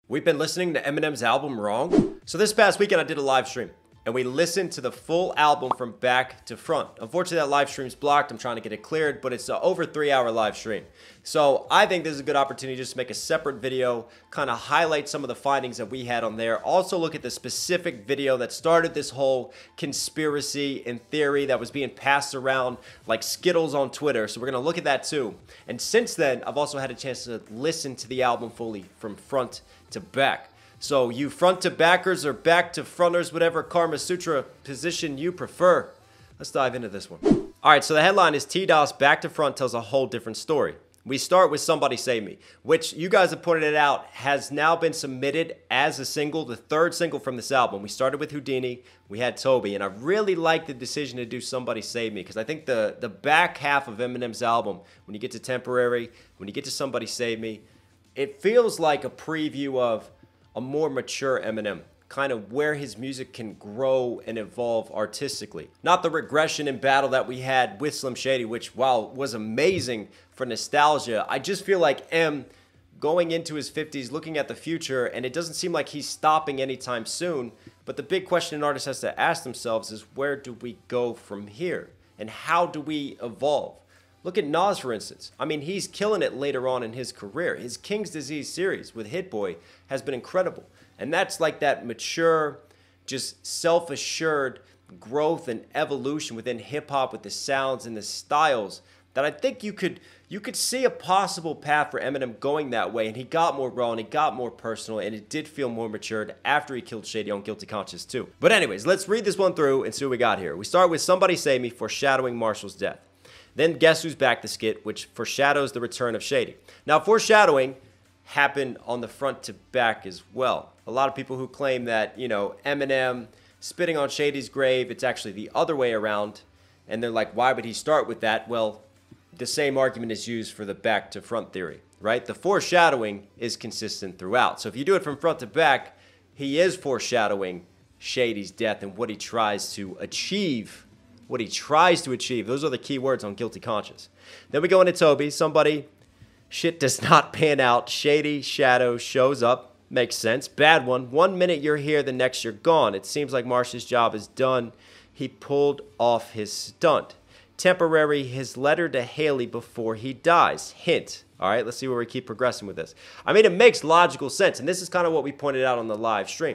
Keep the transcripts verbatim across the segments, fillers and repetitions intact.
We've been listening to Eminem's album wrong. So this past weekend I did a live stream and we listened to the full album from back to front. Unfortunately that live stream's blocked. I'm trying to get it cleared, but it's an over three hour live stream. So I think this is a good opportunity just to make a separate video, kind of highlight some of the findings that we had on there. Also look at the specific video that started this whole conspiracy and theory that was being passed around like Skittles on Twitter. So we're gonna look at that too. And since then, I've also had a chance to listen to the album fully from front to back. So you front to backers or back to fronters, whatever Karma Sutra position you prefer. Let's dive into this one. All right, so the headline is T-DOS Back to Front tells a whole different story. We start with Somebody Save Me, which you guys have pointed it out has now been submitted as a single, the third single from this album. We started with Houdini, we had Toby, and I really like the decision to do Somebody Save Me because I think the, the back half of Eminem's album, when you get to Temporary, when you get to Somebody Save Me, it feels like a preview of a more mature Eminem, kind of where his music can grow and evolve artistically. Not the regression and battle that we had with Slim Shady, which, while was amazing for nostalgia, I just feel like M going into his fifties, looking at the future, and it doesn't seem like he's stopping anytime soon. But the big question an artist has to ask themselves is, where do we go from here? And how do we evolve? Look at Nas, for instance. I mean, he's killing it later on in his career. His King's Disease series with Hit Boy has been incredible. And that's like that mature, just self-assured growth and evolution within hip-hop with the sounds and the styles that I think you could you could see a possible path for Eminem going that way. And he got more raw and he got more personal, and it did feel more matured after he killed Shady on Guilty Conscience too. But anyways, let's read this one through and see what we got here. We start with Somebody Save Me, foreshadowing Marshall's death. Then Guess Who's Back, the skit, which foreshadows the return of Shady. Now, foreshadowing happened on the front to back as well. A lot of people who claim that, you know, Eminem spitting on Shady's grave, it's actually the other way around. And they're like, why would he start with that? Well, the same argument is used for the back to front theory, right? The foreshadowing is consistent throughout. So if you do it from front to back, he is foreshadowing Shady's death and what he tries to achieve what he tries to achieve. Those are the key words on Guilty Conscience. Then we go into Toby. Somebody, shit does not pan out. Shady Shadow shows up. Makes sense. Bad one. One minute you're here, the next you're gone. It seems like Marsh's job is done. He pulled off his stunt. Temporary, his letter to Haley before he dies. Hint. All right, let's see where we keep progressing with this. I mean, it makes logical sense, and this is kind of what we pointed out on the live stream.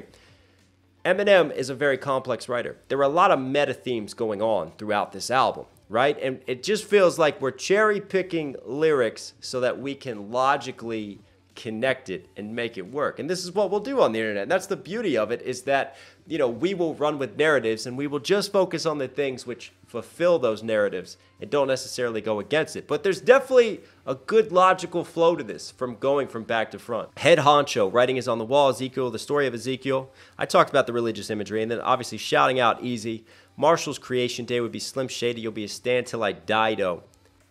Eminem is a very complex writer. There are a lot of meta themes going on throughout this album, right? And it just feels like we're cherry picking lyrics so that we can logically connect it and make it work. And this is what we'll do on the internet. And that's the beauty of it, is that, you know, we will run with narratives and we will just focus on the things which fulfill those narratives and don't necessarily go against it. But there's definitely a good logical flow to this from going from back to front. Head honcho, writing is on the wall, Ezekiel, the story of Ezekiel. I talked about the religious imagery, and then obviously shouting out Easy. Marshall's creation day would be Slim Shady, you'll be a stand till I die-do.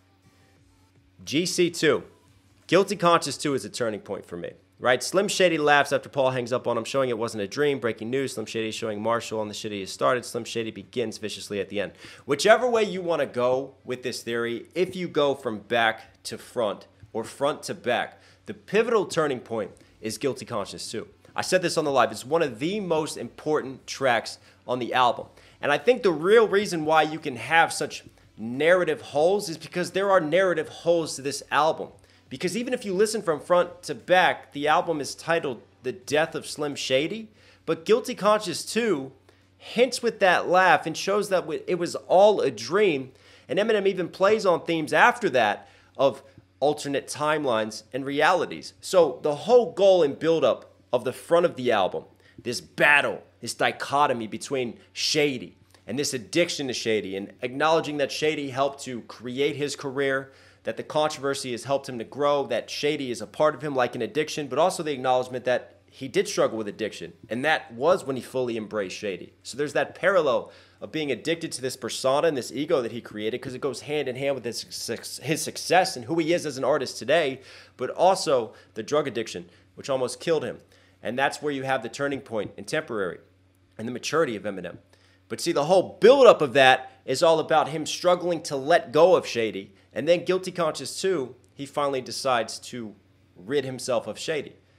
G C two. Guilty Conscience two is a turning point for me, right? Slim Shady laughs after Paul hangs up on him, showing it wasn't a dream. Breaking news, Slim Shady showing Marshall on the shit he has started. Slim Shady begins viciously at the end. Whichever way you want to go with this theory, if you go from back to front or front to back, the pivotal turning point is Guilty Conscience two. I said this on the live. It's one of the most important tracks on the album. And I think the real reason why you can have such narrative holes is because there are narrative holes to this album. Because even if you listen from front to back, the album is titled The Death of Slim Shady, but Guilty Conscience two hints with that laugh and shows that it was all a dream. And Eminem even plays on themes after that of alternate timelines and realities. So the whole goal and buildup of the front of the album, this battle, this dichotomy between Shady and this addiction to Shady, and acknowledging that Shady helped to create his career, that the controversy has helped him to grow, that Shady is a part of him like an addiction, but also the acknowledgement that he did struggle with addiction, and that was when he fully embraced Shady. So there's that parallel of being addicted to this persona and this ego that he created, because it goes hand in hand with his, his success and who he is as an artist today, but also the drug addiction, which almost killed him. And that's where you have the turning point in Temporary and the maturity of Eminem. But see, the whole buildup of that is all about him struggling to let go of Shady. And then Guilty Conscience two, he finally decides to rid himself of Shady.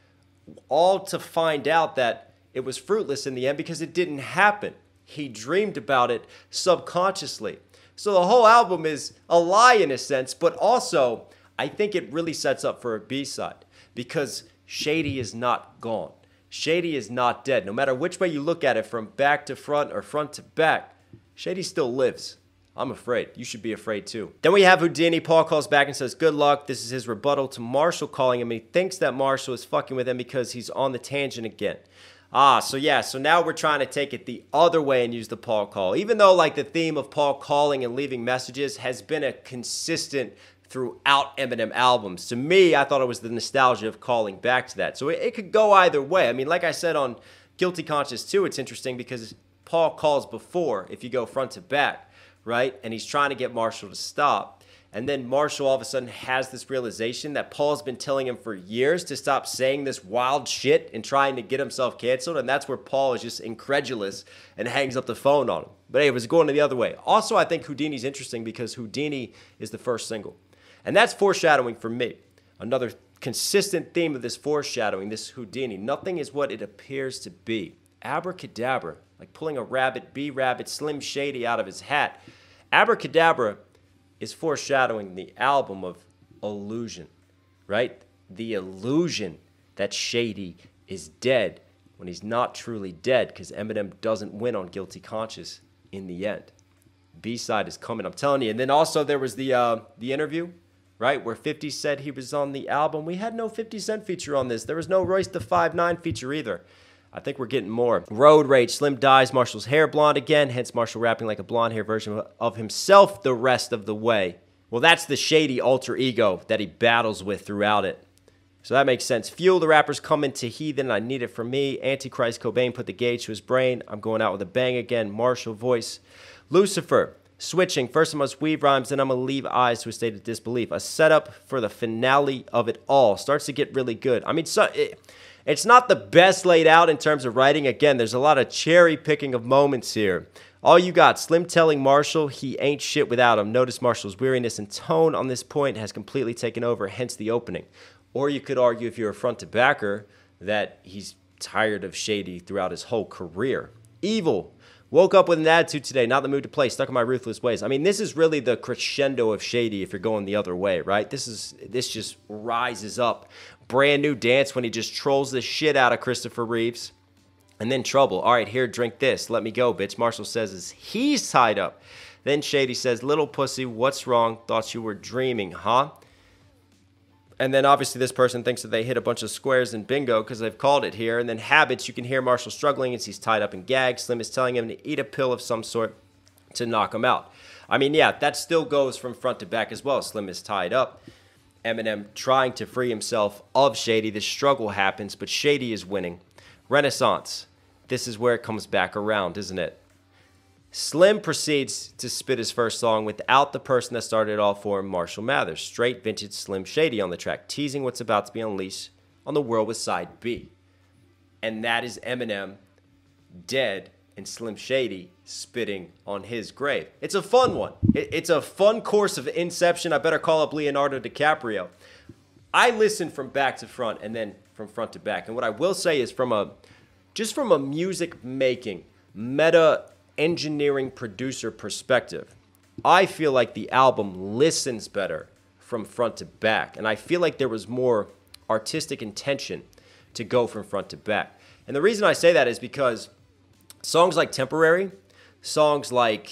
all to find out that it was fruitless in the end because it didn't happen. He dreamed about it subconsciously. So the whole album is a lie in a sense, but also I think it really sets up for a B-side because Shady is not gone. Shady is not dead. No matter which way you look at it, from back to front or front to back, Shady still lives. I'm afraid. You should be afraid too. Then we have Whodini. Paul calls back and says, good luck. This is his rebuttal to Marshall calling him. He thinks that Marshall is fucking with him because he's on the tangent again. Ah, so yeah, so now we're trying to take it the other way and use the Paul call. Even though like the theme of Paul calling and leaving messages has been a consistent throughout Eminem albums. To me, I thought it was the nostalgia of calling back to that. So it, it could go either way. I mean, like I said on Guilty Conscience two, it's interesting because Paul calls before if you go front to back, right? And he's trying to get Marshall to stop. And then Marshall all of a sudden has this realization that Paul's been telling him for years to stop saying this wild shit and trying to get himself canceled. And that's where Paul is just incredulous and hangs up the phone on him. But hey, it was going the other way. Also, I think Whodini's interesting because Whodini is the first single. And that's foreshadowing for me. Another consistent theme of this foreshadowing, this Whodini. Nothing is what it appears to be. Abracadabra, like pulling a rabbit, B-Rabbit, Slim Shady out of his hat. Abracadabra is foreshadowing the album of illusion, right? The illusion that Shady is dead when he's not truly dead because Eminem doesn't win on Guilty Conscience in the end. B-side is coming, I'm telling you. And then also there was the uh, the interview, right, where fifty said he was on the album. We had no fifty Cent feature on this. There was no Royce the five nine feature either. I think we're getting more. Road Rage, Slim dyes Marshall's hair blonde again, hence Marshall rapping like a blonde hair version of himself the rest of the way. Well, that's the Shady alter ego that he battles with throughout it. So that makes sense. Fuel, the rappers come into Heathen, I need it for me. Antichrist, Cobain put the gauge to his brain. I'm going out with a bang again. Marshall voice. Lucifer, switching. First I must weave rhymes, then I'm going to leave eyes to a state of disbelief. A setup for the finale of it all. Starts to get really good. I mean, so... It, It's not the best laid out in terms of writing. Again, there's a lot of cherry picking of moments here. All you got, Slim telling Marshall he ain't shit without him. Notice Marshall's weariness and tone on this point has completely taken over, hence the opening. Or you could argue, if you're a front to backer, that he's tired of Shady throughout his whole career. Evil. Woke up with an attitude today, not the mood to play, stuck in my ruthless ways. I mean, this is really the crescendo of Shady if you're going the other way, right? This is this just rises up. Brand new dance when he just trolls the shit out of Christopher Reeves. And then Trouble. All right, here, drink this. Let me go, bitch. Marshall says as he's tied up. Then Shady says, little pussy, what's wrong? Thought you were dreaming, huh? And then obviously this person thinks that they hit a bunch of squares in bingo because they've called it here. And then Habits, you can hear Marshall struggling as he's tied up and gagged. Slim is telling him to eat a pill of some sort to knock him out. I mean, yeah, that still goes from front to back as well. Slim is tied up. Eminem trying to free himself of Shady. This struggle happens, but Shady is winning. Renaissance. This is where it comes back around, isn't it? Slim proceeds to spit his first song without the person that started it all for him, Marshall Mathers. Straight vintage Slim Shady on the track, teasing what's about to be unleashed on the world with side B. And that is Eminem dead and Slim Shady spitting on his grave. It's a fun one. It's a fun course of Inception. I better call up Leonardo DiCaprio. I listened from back to front and then from front to back. And what I will say is from a, just from a music making, meta engineering producer perspective, I feel like the album listens better from front to back. And I feel like there was more artistic intention to go from front to back. And the reason I say that is because songs like Temporary, songs like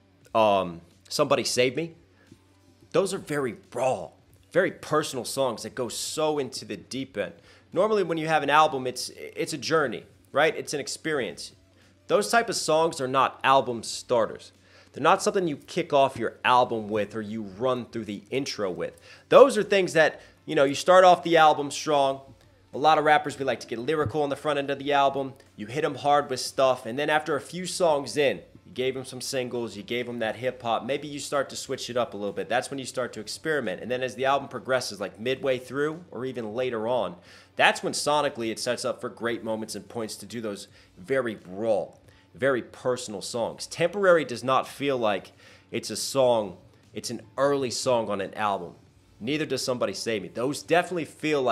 um, Somebody Save Me, those are very raw, very personal songs that go so into the deep end. Normally when you have an album, it's it's a journey, right? It's an experience. Those type of songs are not album starters. They're not something you kick off your album with or you run through the intro with. Those are things that, you know, you start off the album strong. A lot of rappers, we like to get lyrical on the front end of the album. You hit them hard with stuff. And then after a few songs in, you gave them some singles, you gave them that hip hop. Maybe you start to switch it up a little bit. That's when you start to experiment. And then as the album progresses, like midway through or even later on, that's when sonically it sets up for great moments and points to do those very raw, very personal songs. Temporary does not feel like it's a song, it's an early song on an album. Neither does Somebody Save Me. Those definitely feel like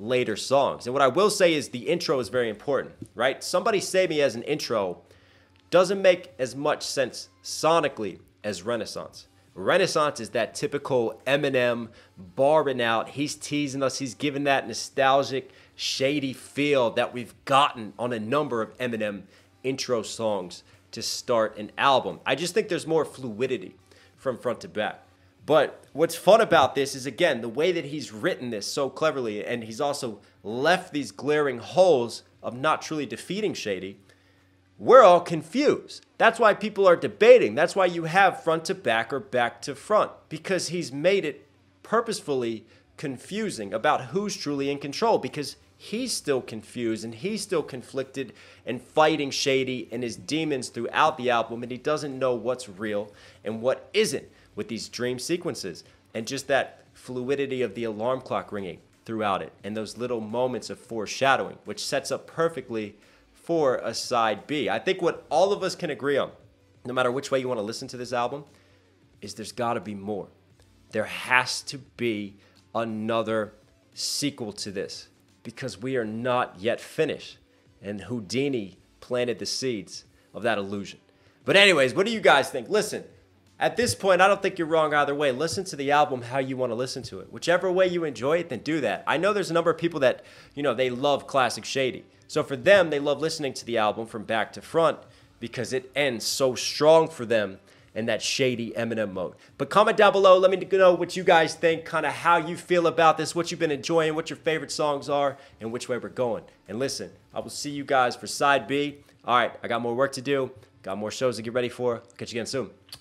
later songs. And what I will say is the intro is very important, right? Somebody Save Me as an intro doesn't make as much sense sonically as Renaissance. Renaissance is that typical Eminem barring out. He's teasing us. He's giving that nostalgic, shady feel that we've gotten on a number of Eminem intro songs to start an album. I just think there's more fluidity from front to back. But what's fun about this is, again, the way that he's written this so cleverly, and he's also left these glaring holes of not truly defeating Shady. We're all confused. That's why people are debating. That's why you have front to back or back to front, because he's made it purposefully confusing about who's truly in control, because he's still confused and he's still conflicted and fighting Shady and his demons throughout the album, and he doesn't know what's real and what isn't with these dream sequences and just that fluidity of the alarm clock ringing throughout it and those little moments of foreshadowing, which sets up perfectly for a side B. I think what all of us can agree on, no matter which way you want to listen to this album, is there's got to be more. There has to be another sequel to this, because we are not yet finished, and Houdini planted the seeds of that illusion. But anyways, what do you guys think? Listen, at this point, I don't think you're wrong either way. Listen to the album how you want to listen to it. Whichever way you enjoy it, then do that. I know there's a number of people that, you know, they love classic Shady. So for them, they love listening to the album from back to front because it ends so strong for them in that Shady Eminem mode. But comment down below. Let me know what you guys think, kind of how you feel about this, what you've been enjoying, what your favorite songs are, and which way we're going. And listen, I will see you guys for side B. All right, I got more work to do. Got more shows to get ready for. Catch you again soon.